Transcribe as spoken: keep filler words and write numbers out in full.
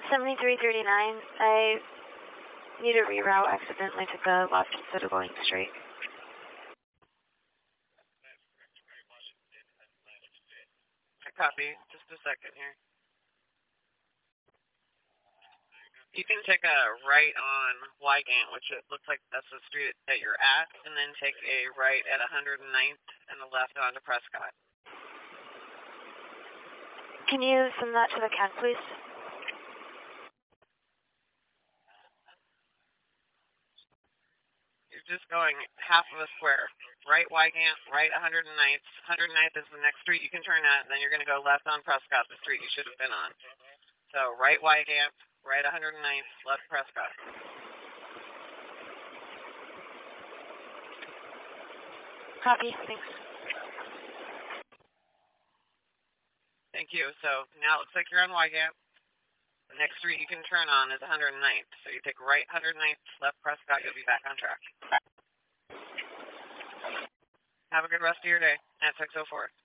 seventy-three thirty-nine, I need a reroute. Accidentally took a left instead of going straight. I copy. Just a second here. You can take a right on Wygant, which it looks like that's the street that you're at, and then take a right at one hundred ninth and a left onto Prescott. Can you send that to the C A D, please? You're just going half of a square. Right Wygant, right one hundred ninth. one hundred ninth is the next street you can turn at, and then you're going to go left on Prescott, the street you should have been on. So right Wygant, right one hundred ninth, left Prescott. Copy, thanks. Thank you. So now it looks like you're on Wygant. The next street you can turn on is one hundred ninth. So you take right one hundred ninth, left Prescott, you'll be back on track. Have a good rest of your day at six oh four.